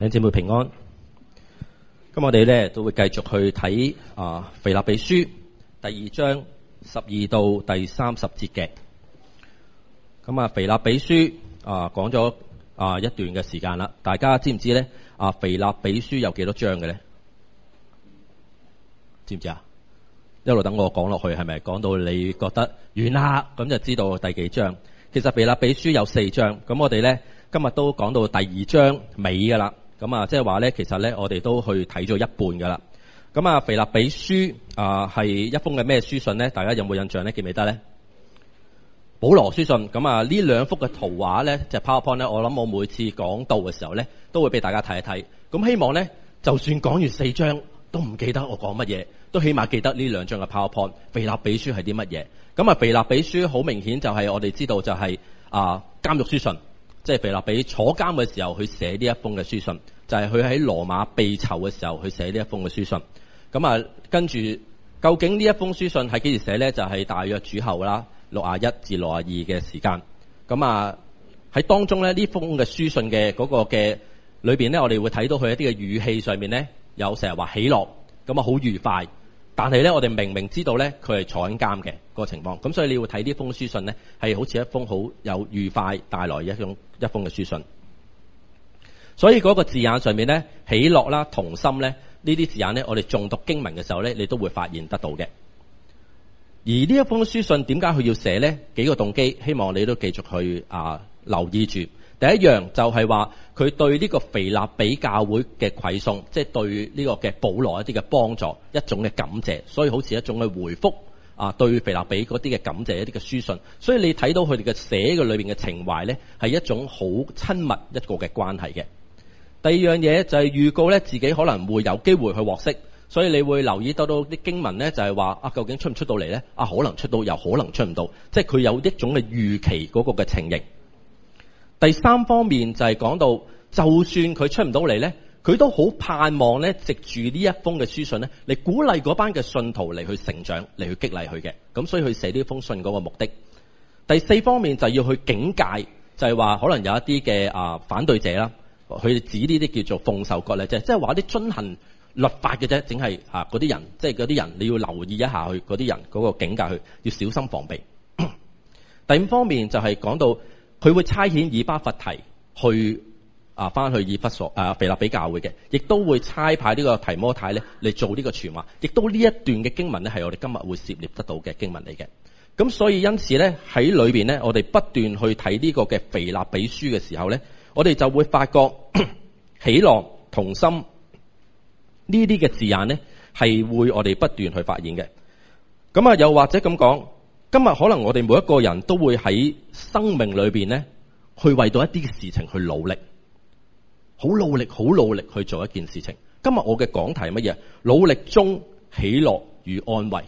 弟兄姊妹平安。咁我哋咧都會繼續去睇腓立比書第2章12到第30節嘅。咁腓立比書講咗一段嘅時間啦。大家知唔知咧？腓立比書有幾多章嘅咧？知唔知啊？一路等我講落去，係咪講到你覺得完啦？咁就知道第幾章。其實腓立比書有4章。咁我哋咧今日都講到第2章尾噶啦。咁即係話咧，其實咧我哋都去睇咗一半噶啦。咁腓立比書係一封嘅咩書信咧？大家有冇印象咧？記唔記得咧？保羅書信。咁呢兩幅嘅圖畫咧，就係 PowerPoint 咧，我諗我每次講道嘅時候咧，都會俾大家睇一睇。咁希望咧，就算講完4章都唔記得我講乜嘢，都起碼記得呢2章嘅 PowerPoint。腓立比書係啲乜嘢？咁腓立比書好明顯就係我哋知道就係監獄書信，即係腓立比坐監嘅時候去寫呢一封嘅書信，就係佢喺羅馬被囚嘅時候去寫呢一封嘅書信。咁跟住究竟呢一封書信係幾時寫咧？就係大約主後啦，61至62嘅時間。咁喺當中咧，呢封嘅書信嘅嗰個嘅裏邊咧，我哋會睇到佢一啲嘅語氣上面咧，有成日話喜樂，咁好愉快。但係咧，我哋明明知道咧，佢係坐緊監嘅嗰個情況。咁所以你要睇呢封書信咧，係好似一封好有愉快帶來一封嘅書信。所以嗰個字眼上面咧，喜樂啦、同心咧，呢啲字眼咧，我哋誦讀經文嘅時候咧，你都會發現得到嘅。而呢一封書信點解佢要寫咧？幾個動機，希望你都繼續去留意住。第一樣就係話佢對呢個腓立比教會嘅饋送，即係對呢個嘅保羅一啲嘅幫助，一種嘅感謝，所以好似一種嘅回覆對腓立比嗰啲嘅感謝，一啲嘅書信。所以你睇到佢哋嘅寫嘅裏邊嘅情懷咧，係一種好親密一個嘅關係嘅。第二樣嘢就係預告咧，自己可能會有機會去獲釋，所以你會留意得到啲經文咧，就係話究竟出唔出到嚟咧？可能出到，又可能出唔到，即係佢有一種嘅預期嗰個嘅情形。第三方面就係講到，就算佢出唔到嚟咧，佢都好盼望咧，藉住呢一封嘅書信咧，嚟鼓勵嗰班嘅信徒嚟去成長，嚟去激勵佢嘅。咁所以佢寫呢封信嗰個目的。第四方面就係要去警戒，就係話可能有一啲嘅反對者啦，佢哋指呢啲叫做奉受割禮，即係話啲遵行律法嘅啫，淨係嗰啲人，即係嗰啲人你要留意一下佢嗰啲人嗰個警戒，佢要小心防備。第五方面就係講到，佢會差遣以巴弗提去翻去以弗所腓立比教會嘅，亦都會差派呢個提摩太咧嚟做呢個傳話，亦都呢一段嘅經文咧係我哋今日會涉獵得到嘅經文嚟嘅。咁所以因此咧喺裏邊咧，我哋不斷去睇呢個嘅腓立比書嘅時候咧，我哋就會發覺喜樂、同心呢啲嘅字眼咧係會我哋不斷去發現嘅。咁又或者咁講，今日可能我哋每一個人都會喺生命裏邊咧，去為到一啲嘅事情去努力，好努力去做一件事情。今日我嘅講題係乜嘢？努力中喜樂與安慰。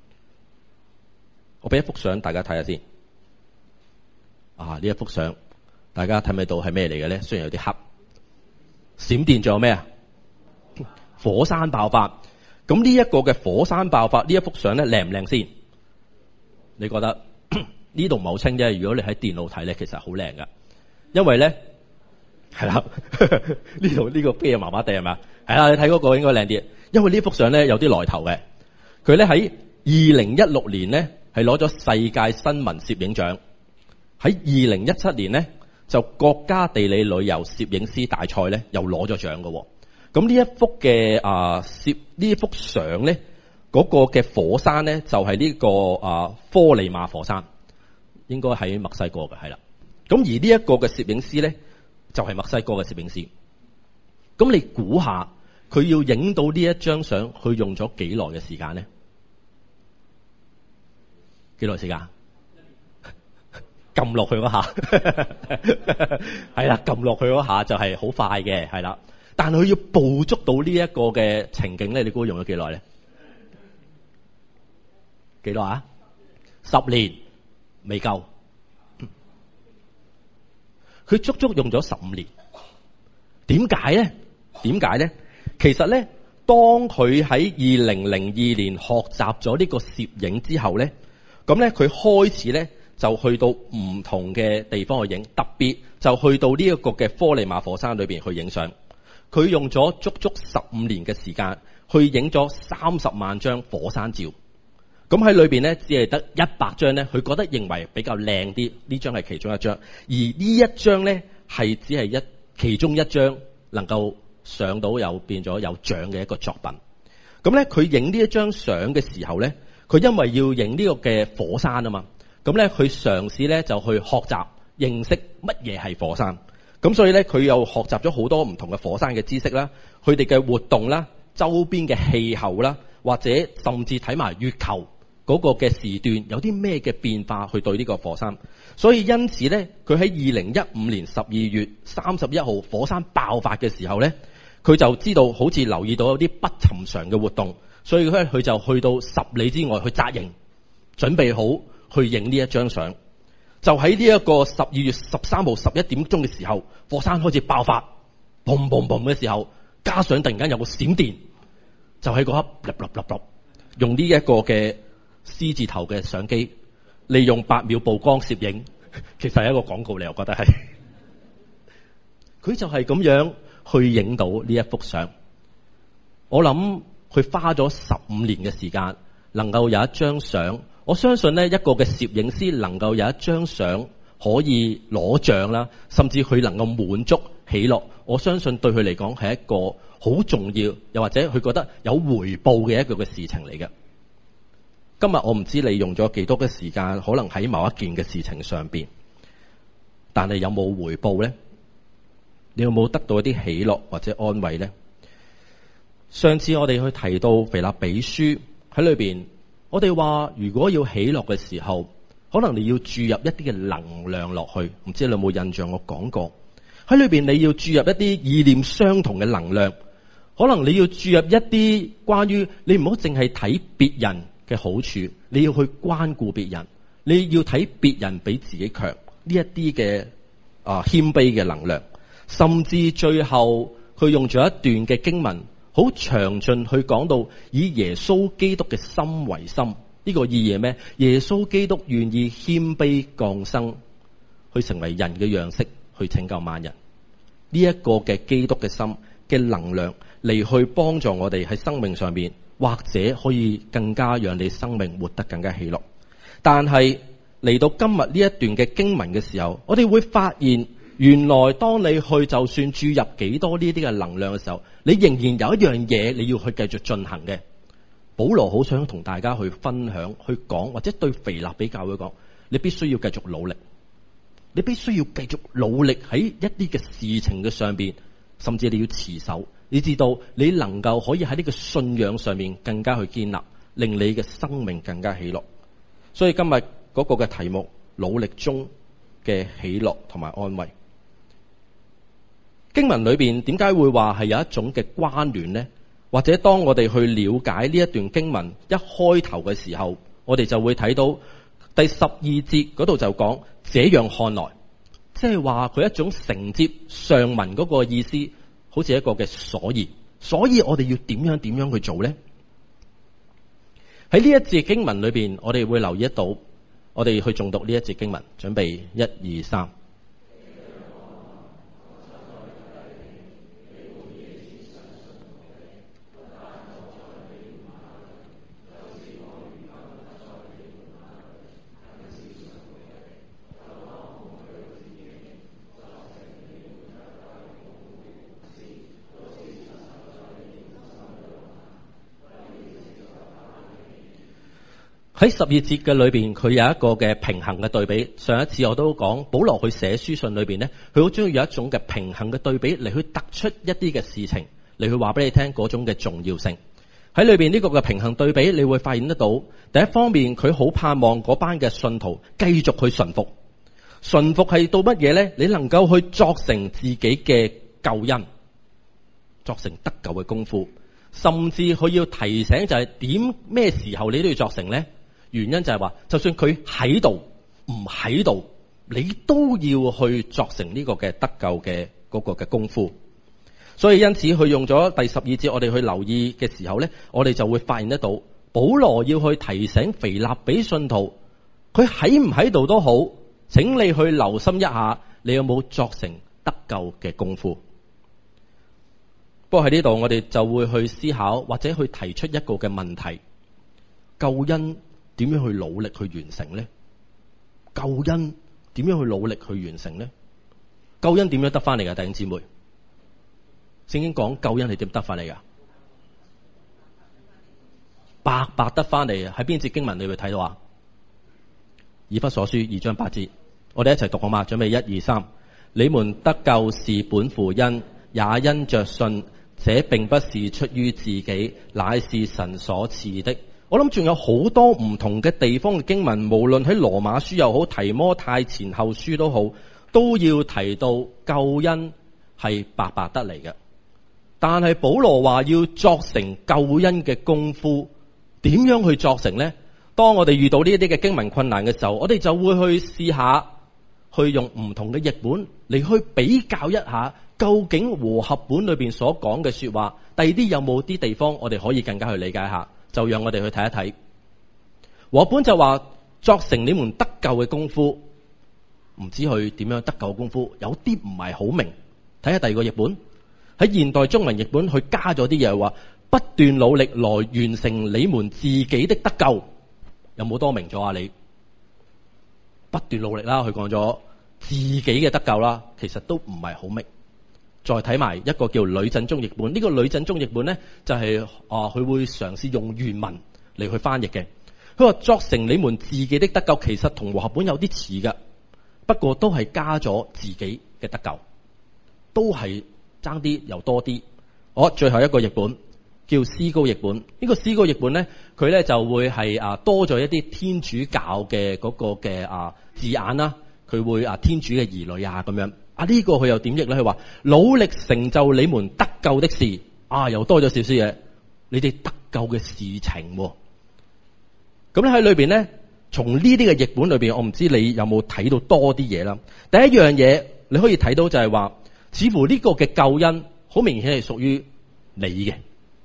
我俾一幅相大家睇下先。呢一幅相大家睇唔睇到係咩嚟嘅咧？雖然有啲黑，閃電仲有咩啊？火山爆發。咁呢一個嘅火山爆發呢一幅相咧靚唔靚先？你覺得呢度唔係好清啫。如果你喺電腦睇咧，其實好靚噶。因為咧係啦，呢度呢個飛啊麻麻地係咪？係啦，你睇嗰個應該靚啲。因為呢幅相咧有啲來頭嘅，佢咧喺2016年咧係攞咗世界新聞攝影獎，喺2017年咧就國家地理旅遊攝影師大賽咧又攞咗獎嘅。咁呢一幅嘅呢幅相咧，嗰個嘅火山咧就係呢個科利馬火山，應該喺墨西哥嘅，係啦。咁而呢一個嘅攝影師咧就係墨西哥嘅攝影師。咁你估下佢要影到呢一張相，佢用咗幾耐嘅時間咧？幾耐時間？撳落去嗰下係啦，撳落去嗰下就係好快嘅，係啦。但係佢要捕捉到呢一個嘅情景咧，你估用咗幾耐咧？幾耐啊？10年未夠，佢足足用咗15年。點解咧？其實咧，當佢喺2002年學習咗呢個攝影之後咧，咁咧佢開始咧就去到唔同嘅地方去影，特別就去到呢一個嘅科利馬火山裏邊去影相。 佢用咗足足15年嘅時間去影咗30萬張火山照。咁喺裏邊咧，只係得100張咧，佢覺得認為比較靚啲，呢張係其中一張。而呢一張咧係只係其中一張能夠上到變咗有獎嘅一個作品。咁咧佢影呢一張相嘅時候咧，佢因為要影呢個嘅火山啊嘛，咁咧佢嘗試咧就去學習認識乜嘢係火山。咁所以咧佢又學習咗好多唔同嘅火山嘅知識啦，佢哋嘅活動啦，周邊嘅氣候啦，或者甚至睇埋月球嗰個嘅時段有啲咩嘅變化去對呢個火山。所以因此咧，佢喺2015年12月31號火山爆發嘅時候咧，佢就知道好似留意到有啲不尋常嘅活動，所以佢就去到10里之外去紮營，準備好去影呢一張相。就喺呢一個12月13號11點鐘嘅時候，火山開始爆發，嘣嘣嘣嘅時候，加上突然間有個閃電，就喺嗰刻粒粒粒粒，用呢一個嘅獅字頭嘅相機，利用8秒曝光攝影，其實係一個廣告嚟，我覺得係。佢就係咁樣去影到呢一幅相。我諗佢花咗15年嘅時間，能夠有一張相。我相信呢一個嘅攝影師能夠有一張相可以攞獎啦，甚至佢能夠滿足喜樂，我相信對佢嚟講係一個好重要，又或者佢覺得有回報嘅一個嘅事情嚟嘅。今日我唔知你用咗幾多嘅時間，可能喺某一件嘅事情上邊，但係有冇回報呢？你有冇得到一啲喜樂或者安慰呢？上次我哋去提到腓立比書喺裏邊，我哋話如果要喜樂嘅時候，可能你要注入一啲嘅能量落去。唔知你有冇印象？我講過喺裏邊你要注入一啲意念相同嘅能量，可能你要注入一啲關於你唔好淨係睇別人嘅好處，你要去關顧別人，你要睇別人比自己強呢一啲嘅謙卑嘅能量。甚至最後佢用咗一段嘅經文，好詳盡去講到以耶穌基督嘅心為心。呢個意義係咩？耶穌基督願意謙卑降生，去成為人嘅樣式，去拯救萬人。呢一個嘅基督嘅心嘅能量嚟去幫助我哋喺生命上面，或者可以更加讓你生命活得更加喜樂。但係嚟到今日呢一段嘅經文嘅時候，我哋會發現原來當你去就算注入幾多呢啲嘅能量嘅時候，你仍然有一樣嘢你要去繼續進行嘅。保羅好想同大家去分享去講，或者對腓立比教會講，你必須要繼續努力，你必須要繼續努力喺一啲嘅事情嘅上邊，甚至你要持守，你知道你能夠可以喺呢個信仰上面更加去建立，令你嘅生命更加喜樂。所以今日嗰個嘅題目，努力中嘅喜樂同埋安慰。經文裏邊點解會話係有一種嘅關聯呢？或者當我哋去了解呢一段經文一開頭嘅時候，我哋就會睇到第12節嗰度就講這樣看來，即係話佢一種承接上文嗰個意思，好似一個嘅所以我哋要點樣去做呢？喺呢一節經文裏邊，我哋會留意得到，我哋去誦讀呢一節經文，準備1、2、3。喺12節嘅裏邊，佢有一個嘅平衡嘅對比。上一次我都講，保羅去寫書信裏邊呢，佢好中意有一種嘅平衡嘅對比嚟去突出一啲嘅事情，嚟去話俾你聽嗰種嘅重要性。喺裏邊呢個嘅平衡對比，你會發現得到，第一方面佢好盼望嗰班嘅信徒繼續去順服。順服係到乜嘢呢？你能夠去作成自己嘅救恩，作成得救嘅功夫，甚至佢要提醒就係點咩時候你都要作成呢？原因就係話，就算佢喺度唔喺度，你都要去作成呢個嘅得救嘅嗰個嘅功夫。所以因此佢用咗第12節，我哋去留意嘅時候呢，我哋就會發現得到，保羅要去提醒腓立比信徒，佢喺唔喺度都好，請你去留心一下，你有冇作成得救嘅功夫。 不過喺呢度我哋就會去思考或者去提出一個嘅問題：救恩點樣去努力去完成呢？救恩點樣去努力去完成呢？救恩點樣得翻嚟㗎？弟兄姊妹，聖經講救恩係點得翻嚟㗎？白白得翻嚟啊！喺邊節經文你會睇到啊？以弗所書2章8節，我哋一齊讀好嘛？準備1、2、3。你們得救是本乎恩，也因着信。這並不是出於自己，乃是神所賜的。我諗仲有好多唔同嘅地方嘅經文，無論喺羅馬書又好，提摩太前後書都好，都要提到救恩係白白得嚟嘅。但係保羅話要作成救恩嘅功夫，點樣去作成呢？當我哋遇到呢一啲嘅經文困難嘅時候，我哋就會去試下去用唔同嘅譯本嚟去比較一下，究竟和合本裏邊所講嘅說話，第二啲有冇啲地方我哋可以更加去理解下？就讓我哋去睇一睇。和合本就話作成你們得救嘅功夫，唔知去點樣得救嘅功夫，有啲唔係好明。睇下第二個譯本，喺現代中文譯本佢加咗啲嘢，話不斷努力來完成你們自己的得救。有冇多明咗啊？你不斷努力啦，佢講咗自己嘅得救啦，其實都唔係好明。再睇埋一個叫呂振中譯本，呢個呂振中譯本呢，就係佢會嘗試用原文嚟去翻譯嘅。佢話作成你們自己的得救，其實同和合本有啲似㗎，不過都係加咗自己嘅得救，都係爭啲又多啲。好，最後一個譯本叫思高譯本，呢個思高譯本呢，佢呢就會係多咗一啲天主教嘅嗰個嘅字眼啦，佢會天主嘅兒女咁樣。呢個佢又點譯咧？佢話努力成就你們得救的事，又多咗少少嘢，你哋得救嘅事情。咁咧喺裏邊咧，從呢啲嘅譯本裏邊，我唔知你有冇睇到多啲嘢啦。第一樣嘢你可以睇到就係話，似乎呢個嘅救恩好明顯係屬於你嘅，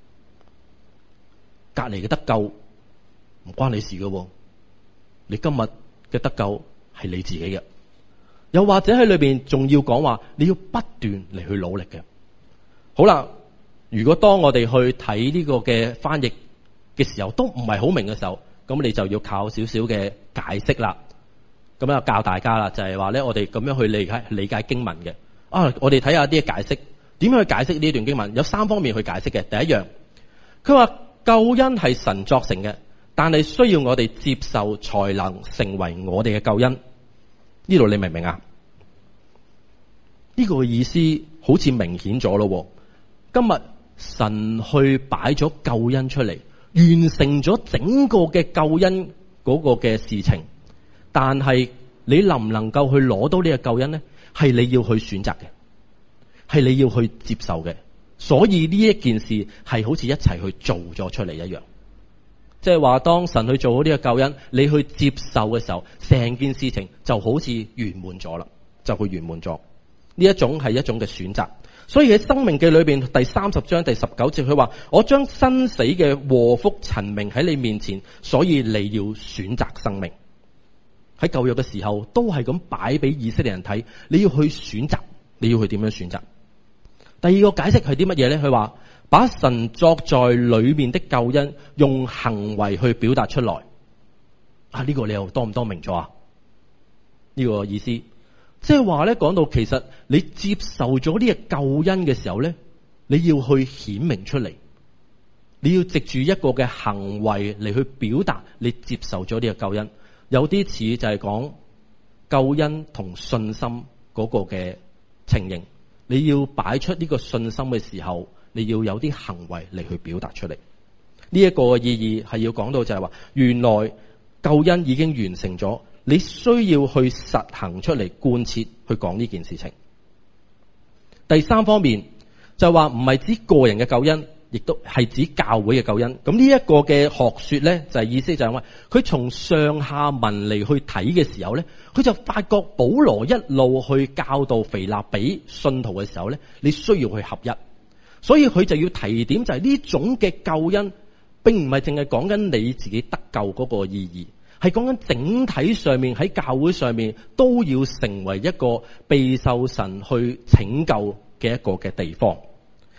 隔籬嘅得救唔關你事嘅，你今日嘅得救係你自己嘅。又或者喺裏邊仲要講話，你要不斷嚟去努力嘅。好啦，如果當我哋去睇呢個嘅翻譯嘅時候，都唔係好明嘅時候，咁你就要靠少少嘅解釋啦。咁樣教大家啦，就係話咧，我哋咁樣去理解經文嘅。我哋睇下啲解釋，點樣去解釋呢段經文？有3方面去解釋嘅。第一樣，佢話救恩係神作成嘅，但係需要我哋接受才能成為我哋嘅救恩。呢度你明唔明啊？呢個意思好似明顯咗咯。今日神去擺咗救恩出嚟，完成咗整個嘅救恩嗰個嘅事情，但係你能唔能夠去攞到呢個救恩呢？係你要去選擇嘅，係你要去接受嘅。所以呢一件事係好似一齊去做咗出嚟一樣。即係話，當神去做好呢個救恩，你去接受嘅時候，成件事情就好似圓滿咗啦，就去圓滿咗。呢一種係一種嘅選擇。所以喺申命記裏邊第30章第19節，佢話：我將生死嘅禍福陳明喺你面前，所以你要選擇生命。喺舊約嘅時候，都係咁擺俾以色列人睇，你要去選擇，你要去點樣選擇。第二個解釋係啲乜嘢咧？佢話，把神作在裏面的救恩用行為去表達出來。呢個你又多唔多明咗啊？呢個意思即係話咧，講到其實你接受咗呢個救恩嘅時候咧，你要去顯明出嚟，你要藉住一個嘅行為嚟去表達你接受咗呢個救恩。有啲似就係講救恩同信心嗰個嘅情形，你要擺出呢個信心嘅時候，你要有啲行為嚟去表達出嚟。呢一個嘅意義係要講到就係話，原來救恩已經完成咗，你需要去實行出嚟，貫徹去講呢件事情。第三方面就係話，唔係指個人嘅救恩，亦都係指教會嘅救恩。咁呢一個嘅學說咧，就係意思就係話，佢從上下文嚟去睇嘅時候咧，佢就發覺保羅一路去教導腓立比信徒嘅時候咧，你需要去合一。所以佢就要提點，就係呢種嘅救恩並唔係淨係講緊你自己得救嗰個意義，係講緊整體上面喺教會上面都要成為一個備受神去拯救嘅一個嘅地方。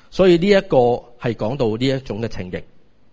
所以呢一個係講到呢一種嘅情形。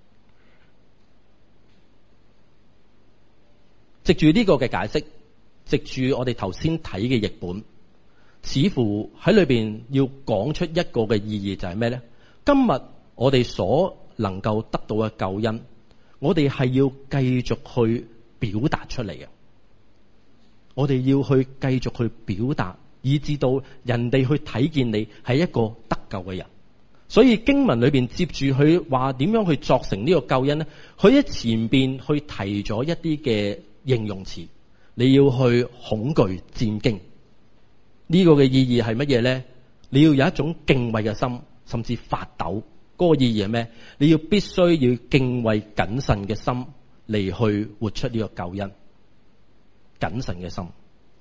藉住呢個嘅解釋，藉住我哋頭先睇嘅譯本，似乎喺裏邊要講出一個嘅意義就係咩呢？今日我哋所能夠得到嘅救恩，我哋係要繼續去表達出嚟嘅。我哋要去繼續去表達，以至到人哋去睇見你係一個得救嘅人。所以經文裏邊接住佢話點樣去作成呢個救恩呢？佢喺前邊去提咗一啲嘅形容詞，你要去恐懼戰驚。呢個嘅意義係乜嘢呢？你要有一種敬畏嘅心，甚至發抖。嗰個意義係咩？你要必須要敬畏謹慎嘅心嚟去活出呢個救恩。謹慎嘅心。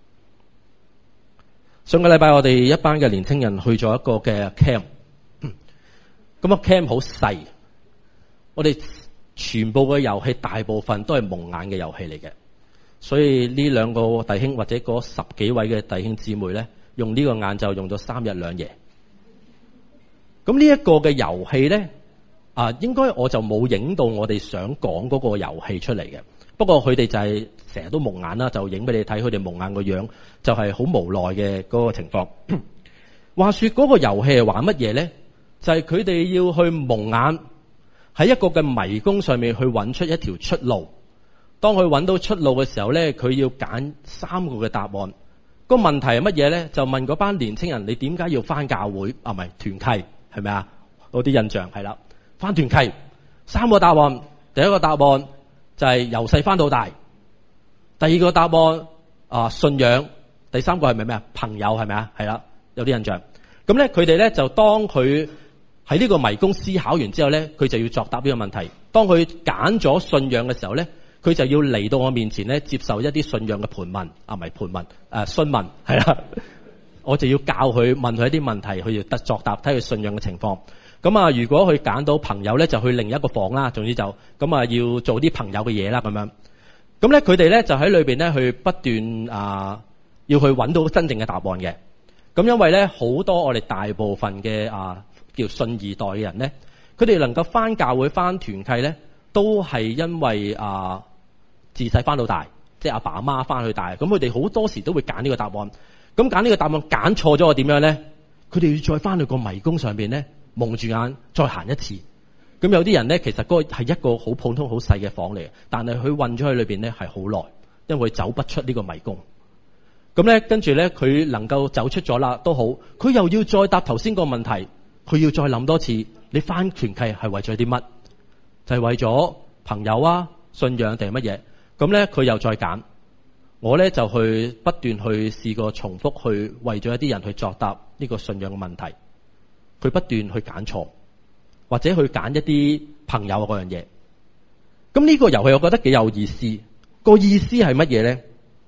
上個禮拜我哋一班嘅年青人去咗一個嘅 camp， 咁個 camp 好細，我哋全部嘅遊戲大部分都係蒙眼嘅遊戲嚟嘅，所以呢兩個弟兄或者嗰10幾位嘅弟兄姊妹咧，用呢個晏晝用咗3日2夜。咁呢一個嘅遊戲咧，應該我就冇影到我哋想講嗰個遊戲出嚟嘅。不過佢哋就係成日都蒙眼啦，就影俾你睇佢哋蒙眼個樣，就係好無奈嘅嗰個情況。話說嗰個遊戲係玩乜嘢咧？就係佢哋要去蒙眼，喺一個嘅迷宮上面去揾出一條出路。當佢揾到出路嘅時候咧，佢要揀3個嘅答案。個問題係乜嘢咧？就問嗰班年青人：你點解要返教會？唔係團契，係咪啊？有啲印象係啦，返團契。3個答案，第一個答案就係由細返到大，第二個答案信仰，第三個係咪咩啊？朋友係咪啊？係啦，有啲印象。咁咧佢哋咧就當佢喺呢個迷宮思考完之後咧，佢就要作答呢個問題。當佢揀咗信仰嘅時候咧，佢就要嚟到我面前咧接受一啲信仰嘅盤問，唔係盤問，詢問係啦。我就要教佢問佢一啲問題，佢要得作答，睇佢信仰嘅情況。咁如果佢揀到朋友咧，就去另一個房啦。總之就咁要做啲朋友嘅嘢啦，咁樣。咁咧佢哋咧就喺裏邊咧去不斷要去揾到真正嘅答案嘅。咁因為咧好多我哋大部分嘅叫信二代嘅人咧，佢哋能夠返教會返團契咧，都係因為自細返到大，即係阿爸阿媽返去大。咁佢哋好多時都會揀呢個答案。咁揀呢個答案揀錯咗，我點樣咧？佢哋要再返去個迷宮上邊咧，蒙住眼再行一次。咁有啲人咧，其實嗰個係一個好普通好細嘅房嚟嘅，但係佢困咗喺裏邊咧係好耐，因為走不出呢個迷宮。咁咧跟住咧佢能夠走出咗啦都好，佢又要再答頭先個問題，佢要再諗多次，你返團契係為咗啲乜？就係為咗朋友啊、信仰定係乜嘢？咁咧佢又再揀。我咧就去不斷去試過重複去為咗一啲人去作答呢個信仰嘅問題，佢不斷去揀錯，或者去揀一啲朋友嗰樣嘢。咁呢個遊戲我覺得幾有意思。個意思係乜嘢咧？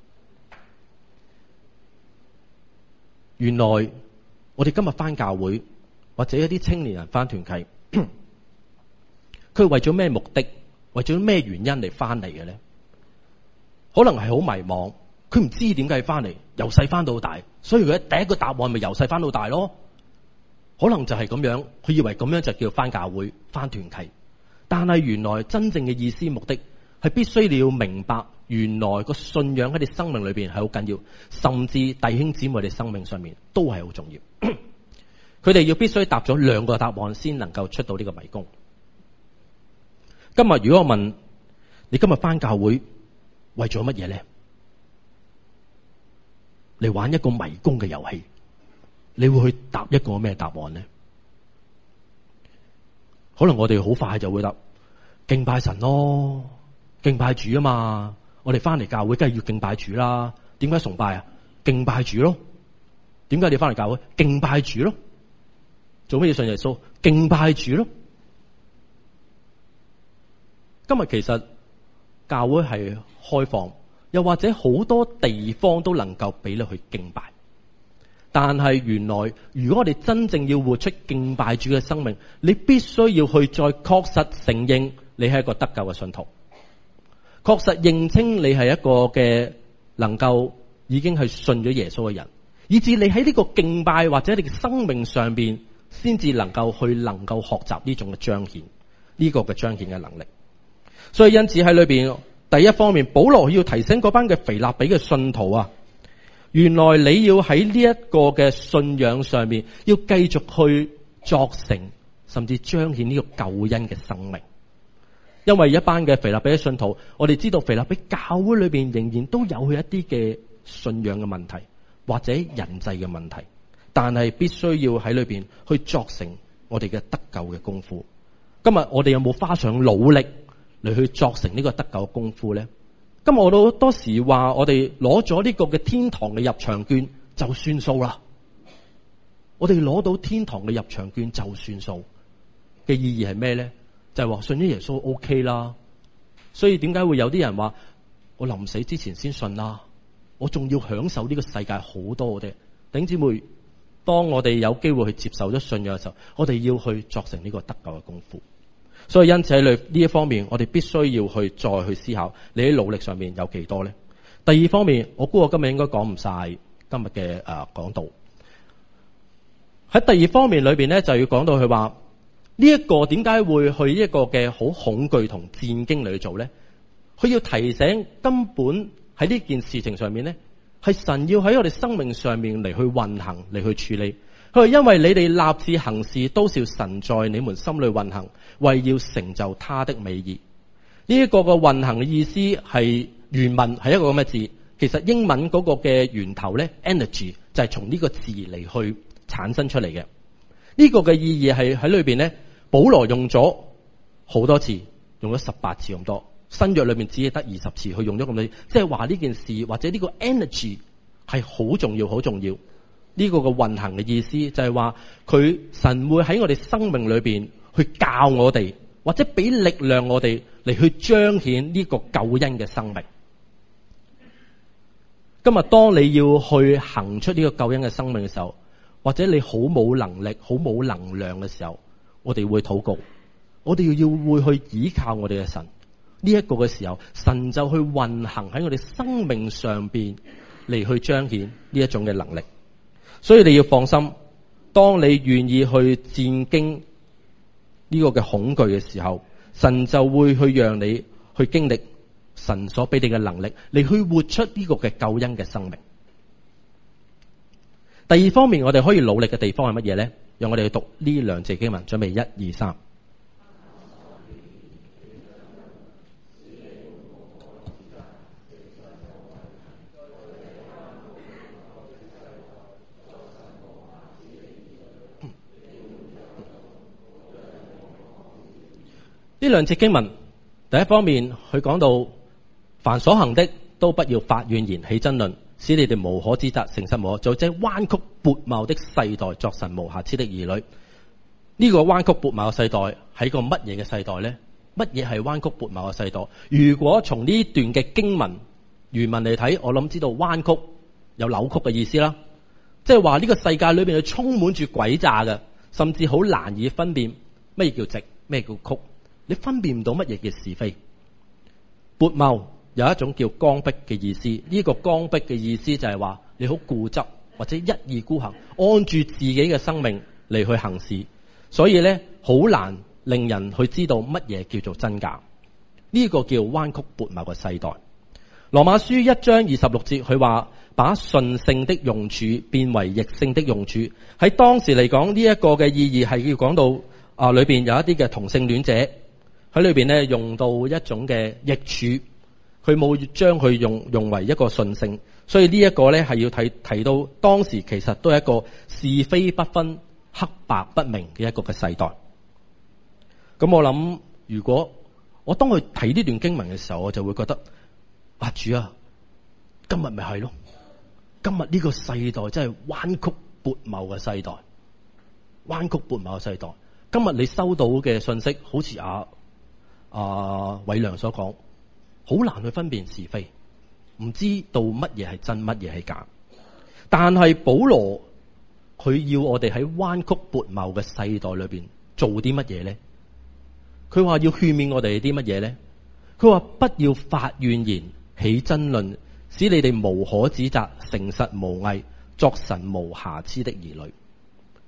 原來我哋今日返教會或者一啲青年人返團契，佢為咗咩目的，為咗咩原因嚟返嚟嘅咧？可能係好迷茫，佢唔知點解翻嚟，由細翻到大，所以佢第一個答案咪由細翻到大咯。可能就係咁樣，佢以為咁樣就叫翻教會、翻團契。但係原來真正嘅意思目的係必須你要明白，原來個信仰喺你生命裏邊係好緊要，甚至弟兄姊妹哋生命上面都係好重要。佢哋要必須答咗2個答案先能夠出到呢個迷宮。今日如果我問你今日翻教會為咗乜嘢咧？嚟玩一個迷宮嘅遊戲，你會去答一個咩答案咧？可能我哋好快就會答敬拜神咯，敬拜主啊嘛！我哋翻嚟教會梗係要敬拜主啦。點解崇拜啊？敬拜主咯。點解你翻嚟教會？敬拜主咯。做乜嘢信耶穌？敬拜主咯。今日其實教會係開放，又或者好多地方都能夠俾你去敬拜。但係原來如果我哋真正要活出敬拜主嘅生命，你必須要去再確實承認你係一個得救嘅信徒，確實認清你係一個嘅能夠已經係信咗耶穌嘅人，以至你喺呢個敬拜或者你嘅生命上邊先至能夠學習呢種嘅彰顯，呢個嘅彰顯嘅能力。所以因此喺裏邊，第一方面，保羅要提醒嗰班嘅腓立比嘅信徒啊，原來你要喺呢一個嘅信仰上面，要繼續去作成，甚至彰顯呢個救恩嘅生命。因為一班嘅腓立比嘅信徒，我哋知道腓立比教會裏邊仍然都有佢一啲嘅信仰嘅問題，或者人際嘅問題，但係必須要喺裏邊去作成我哋嘅得救嘅功夫。今日我哋有冇花上努力嚟去作成呢個得救嘅功夫呢？今日我都好多時話我哋攞咗呢個嘅天堂嘅入場券就算數啦。我哋攞到天堂嘅入場券就算數嘅意義係咩呢？就係話信咗耶穌 OK 啦。所以點解會有啲人話我臨死之前先信啦？我仲要享受呢個世界好多嘅。弟兄姊妹，當我哋有機會去接受咗信仰嘅時候，我哋要去作成呢個得救嘅功夫。所以因此喺呢一方面，我哋必須要去再去思考，你喺努力上面有幾多呢？第二方面，我估我今日應該講唔晒今日嘅講道。喺第二方面裏邊咧，就要講到佢話呢一個點解會去一個嘅好恐懼同戰兢嚟去做咧？佢要提醒根本喺呢件事情上面咧，係神要喺我哋生命上面嚟去運行嚟去處理。佢話因為你哋立志行事，都是神在你們心裏運行，為要成就他的美意。呢一個嘅運行嘅意思係原文係一個咁嘅字，其實英文嗰個嘅源頭咧 energy 就係從呢個字嚟去產生出嚟嘅。呢個嘅意義係喺裏邊咧，保羅用咗好多次，用咗18次咁多。新約裏面只係得20次，佢用咗咁多，即係話呢件事或者呢個 energy 係好重要，好重要。呢個嘅運行嘅意思就係話佢神會喺我哋生命裏邊去教我哋，或者俾力量我哋嚟去彰顯呢個救恩嘅生命。今日當你要去行出呢個救恩嘅生命嘅時候，或者你好冇能力、好冇能量嘅時候，我哋會禱告，我哋要會去依靠我哋嘅神。呢一個嘅時候，神就去運行喺我哋生命上邊嚟去彰顯呢一種嘅能力。所以你要放心，當你願意去戰兢呢個嘅恐懼嘅時候，神就會去讓你去經歷神所俾你嘅能力，嚟去活出呢個嘅救恩嘅生命。第二方面，我哋可以努力嘅地方係乜嘢咧？讓我哋去讀呢兩節經文，準備1、2、3。呢兩節經文，第一方面佢講到，凡所行的都不要發怨言起爭論，使你哋無可指責，誠實無可，做這彎曲悖謬的世代作神無瑕疵的兒女。呢個彎曲悖謬嘅世代係個乜嘢嘅世代呢？乜嘢係彎曲悖謬嘅世代？如果從呢段嘅經文原文嚟睇，我諗知道彎曲有扭曲嘅意思啦，即係話呢個世界裏邊係充滿住詭詐嘅，甚至好難以分辨乜嘢叫直，咩叫曲。你分辨唔到乜嘢叫是非。悖謬有一種叫剛愎嘅意思，呢個剛愎嘅意思就係話你好固執或者一意孤行，按住自己嘅生命嚟去行事，所以咧好難令人去知道乜嘢叫做真假。呢個叫彎曲悖謬嘅世代。羅馬書1章26節佢話，把順性的用處變為逆性的用處。喺當時嚟講，呢一個嘅意義係要講到裏邊有一啲嘅同性戀者。喺裏邊咧用到一種嘅逆處，佢冇將佢用為一個順性，所以呢一個咧係要提到當時其實都係一個是非不分、黑白不明嘅一個嘅世代。咁我諗，如果我當佢睇呢段經文嘅時候，我就會覺得，主啊，今日咪係咯，今日呢個世代真係彎曲悖謬嘅世代，彎曲悖謬嘅世代。今日你收到嘅信息，好似偉良所講，好難去分辨是非，唔知道乜嘢係真，乜嘢係假。但係保羅佢要我哋喺彎曲悖謬嘅世代裏邊做啲乜嘢咧？佢話要勸勉我哋啲乜嘢咧？佢話不要發怨言，起爭論，使你哋無可指責，誠實無偽，作神無瑕疵的兒女。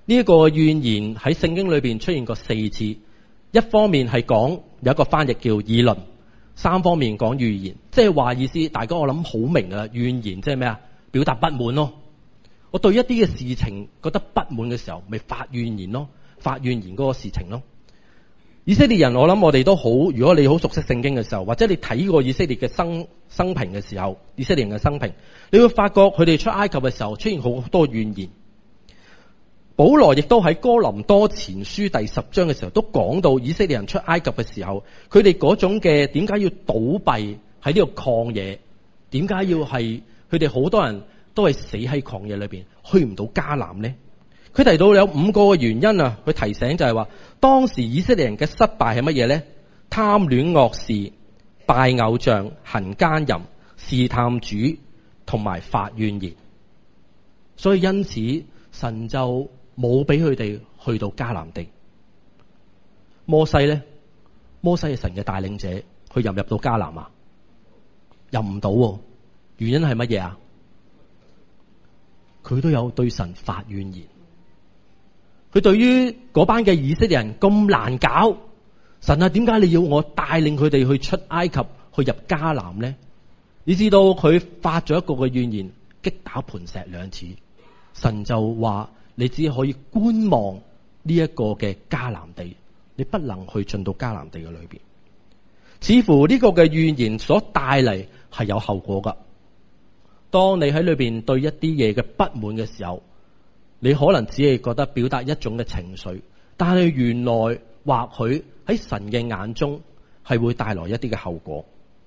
呢一個怨言喺聖經裏邊出現過4次，一方面係講有一個翻譯叫議論，3方面講預言，即係話意思，大家我諗好明啊，怨言即係咩啊？表達不滿咯。我對一啲嘅事情覺得不滿嘅時候，咪發怨言咯，發怨言嗰個事情咯。以色列人，我諗我哋都好，如果你好熟悉聖經嘅時候，或者你睇過以色列嘅生平嘅時候，以色列人嘅生平，你會發覺佢哋出埃及嘅時候出現好多怨言。保羅亦都喺哥林多前書第10章嘅時候都講到以色列人出埃及嘅時候，佢哋嗰種嘅點解要倒閉喺呢個曠野，點解要係佢哋好多人都係死喺曠野裏邊，去唔到迦南呢？佢提到有5個嘅原因啊，佢提醒就係話，當時以色列人嘅失敗係乜嘢呢？貪戀惡事、拜偶像、行奸淫、試探主同埋發怨言。所以因此神就冇俾佢哋去到迦南地。摩西呢？摩西係神嘅帶領者，佢入唔入到迦南啊？入唔到喎。原因係乜嘢啊？佢都有對神發怨言。佢對於嗰班嘅以色列人咁難搞，神啊，點解你要我帶領佢哋去出埃及，去入迦南呢？你知道佢發咗一個嘅怨言，擊打磐石2次，神就話你只可以觀望呢一個嘅迦南地，你不能去進到迦南地嘅裏邊。似乎呢個嘅怨言所帶嚟係有後果噶。當你喺裏邊對一啲嘢嘅不滿嘅時候，你可能只係覺得表達一種嘅情緒，但係原來或許喺神嘅眼中係會帶來一啲嘅後果。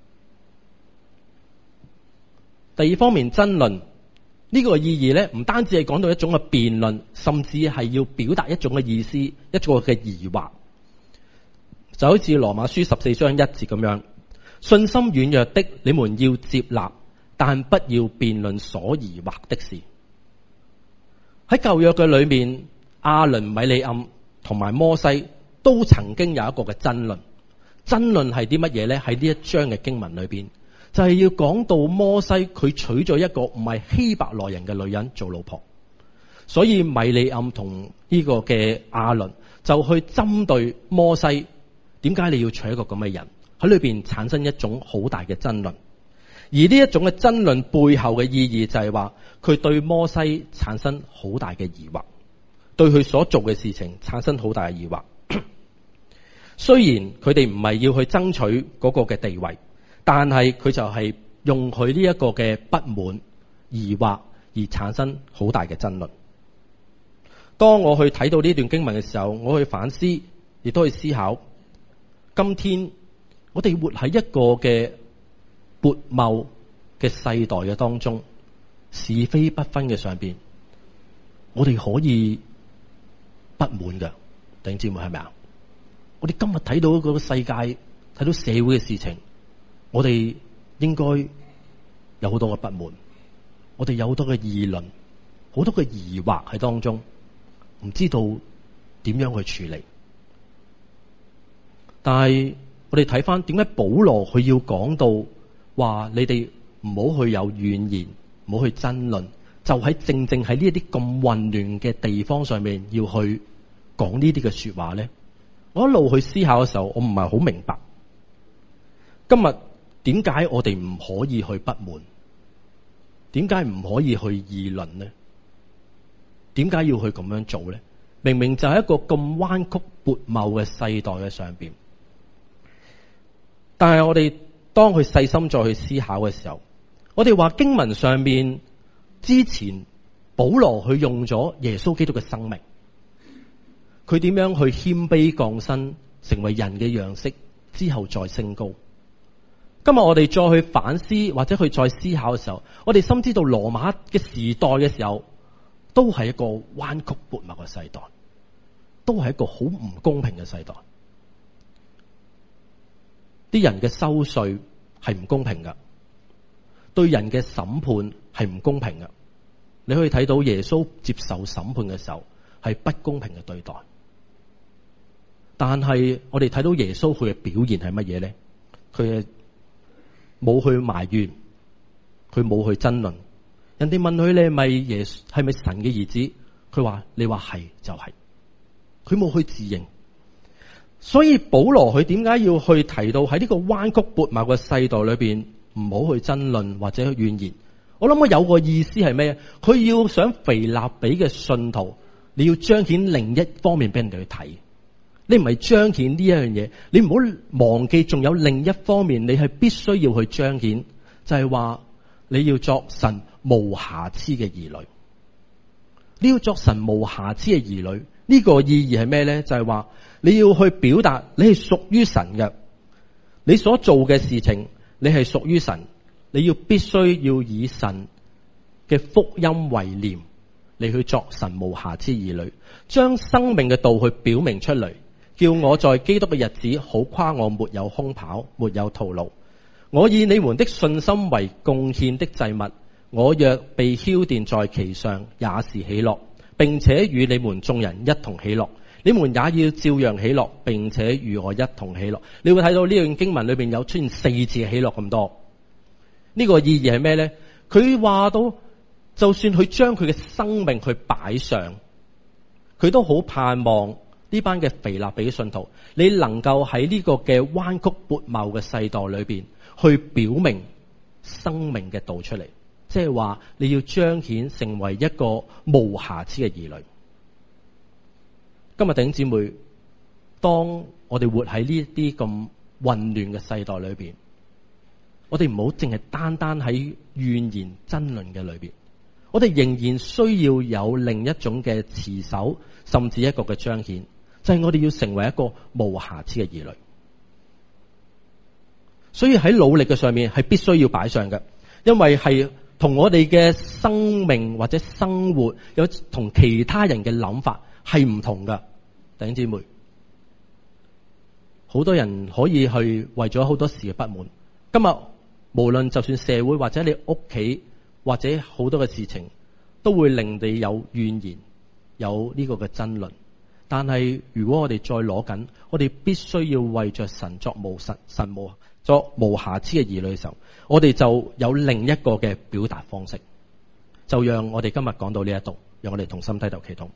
第二方面，爭論呢個意義咧，唔單止係講到一種嘅辯論，甚至係要表達一種嘅意思，一個嘅疑惑。就好似羅馬書14章1節咁樣，信心軟弱的你們要接納，但不要辯論所疑惑的事。喺舊約嘅裏面，亞倫、米利暗同埋摩西都曾經有一個嘅爭論。爭論係啲乜嘢呢？喺呢一章嘅經文裏邊，就係要講到摩西佢娶咗一個唔係希伯來人嘅女人做老婆，所以米利暗同呢個嘅亞倫就去針對摩西，點解你要娶一個咁嘅人？喺裏邊產生一種好大嘅爭論。而呢一種嘅爭論背後嘅意義就係話，佢對摩西產生好大嘅疑惑，對佢所做嘅事情產生好大嘅疑惑。雖然佢哋唔係要去爭取嗰個嘅地位，但係佢就係用佢呢一個嘅不滿、疑惑而產生好大嘅爭論。當我去睇到呢段經文嘅時候，我去反思，亦都去思考，今天我哋活喺一個嘅悖謬嘅世代嘅當中，是非不分嘅上邊，我哋可以不滿㗎，弟兄姊妹係咪啊？我哋今日睇到嗰個世界，睇到社會嘅事情，我哋應該有好多嘅不滿，我哋有好多嘅議論，好多嘅疑惑喺當中，唔知道點樣去處理。但係我哋睇翻，點解保羅佢要講到話你哋唔好去有怨言，唔好去爭論，就喺正喺呢一啲咁混亂嘅地方上面要去講呢啲嘅說話咧？我一路去思考嘅時候，我唔係好明白，今日點解我哋唔可以去不滿？點解唔可以去議論呢？點解要去咁樣做咧？明明就係一個咁彎曲悖謬嘅世代嘅上邊，但係我哋當佢細心再去思考嘅時候，我哋話經文上面之前保羅佢用咗耶穌基督嘅生命，佢點樣去謙卑降生，成為人嘅樣式之後再升高。今日我哋再去反思或者去再思考嘅時候，我哋深知道羅馬嘅時代嘅時候，都係一個彎曲悖謬嘅世代，都係一個好唔公平嘅世代。啲人嘅收稅係唔公平噶，對人嘅審判係唔公平噶。你可以睇到耶穌接受審判嘅時候係不公平嘅對待，但係我哋睇到耶穌佢嘅表現係乜嘢咧？佢冇去埋怨，佢冇去爭論。人哋問佢你係咪神嘅兒子， 佢話你話係就係，佢冇去自認。所以保羅佢點解要去提到喺呢個彎曲悖謬嘅世代裏邊唔好去爭論或者怨言？我諗我有個意思係咩？佢要想腓立比嘅信徒，你要彰顯另一方面俾人哋去睇。你唔係彰顯呢一樣嘢，你唔好忘記仲有另一方面，你係必須要去彰顯，就係話你要作神無瑕疵嘅兒女。你要作神無瑕疵嘅兒女，呢個意義係咩咧？就係話你要去表達你係屬於神嘅，你所做嘅事情你係屬於神，你要必須要以神嘅福音為念，你去作神無瑕疵兒女，將生命嘅道去表明出嚟，叫我在基督嘅日子好誇我沒有空跑，沒有徒勞。我以你們的信心為貢獻的祭物，我若被澆奠在其上，也是喜樂，並且與你們眾人一同喜樂。你們也要照樣喜樂，並且與我一同喜樂。你會睇到呢段經文裏邊有出現4次喜樂咁多。呢個意義係咩呢？佢話到，就算佢將佢嘅生命去擺上，佢都好盼望呢班嘅腓立比信徒，你能夠喺呢個嘅彎曲悖謬嘅世代裏邊，去表明生命嘅道出嚟。即係話你要彰顯成為一個無瑕疵嘅兒女。今日弟兄姊妹，當我哋活喺呢啲咁混亂嘅世代裏邊，我哋唔好淨係單單喺怨言爭論嘅裏邊，我哋仍然需要有另一種嘅持守，甚至一個嘅彰顯，就係我哋要成為一個無瑕疵嘅兒女。所以喺努力嘅上面係必須要擺上嘅，因為係同我哋嘅生命或者生活有同其他人嘅諗法係唔同噶。弟兄姊妹，好多人可以去為咗好多事嘅不滿，今日無論就算社會或者你屋企或者好多嘅事情，都會令你有怨言，有呢個嘅爭論。但係如果我哋再攞緊，我哋必須要為着神作無瑕疵嘅兒女嘅時候，我哋就有另一個嘅表達方式。就讓我哋今日講到呢一度，讓我哋同心低頭祈禱。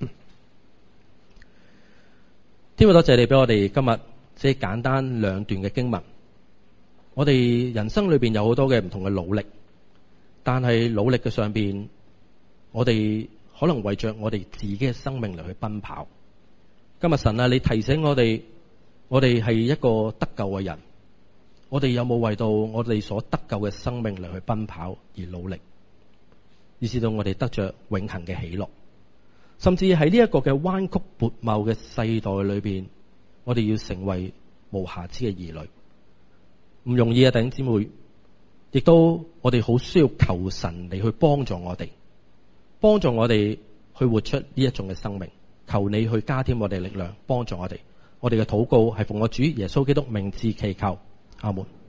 天父，多謝你俾我哋今日即係簡單2段嘅經文。我哋人生裏邊有好多嘅唔同嘅努力，但係努力嘅上邊，我哋可能為着我哋自己嘅生命嚟去奔跑。今日神啊，你提醒我哋係一個得救嘅人，我哋有冇為到我哋所得救嘅生命嚟去奔跑而努力，以至到我哋得着永恆嘅喜樂？甚至喺呢一個嘅彎曲悖謬嘅世代裏邊，我哋要成為無瑕疵嘅兒女，唔容易啊！弟兄姊妹，亦都我哋好需要求神嚟去幫助我哋去活出呢一種嘅生命。求你去加添我哋力量，幫助我哋。我哋嘅禱告係奉我主耶穌基督名字祈求，阿門。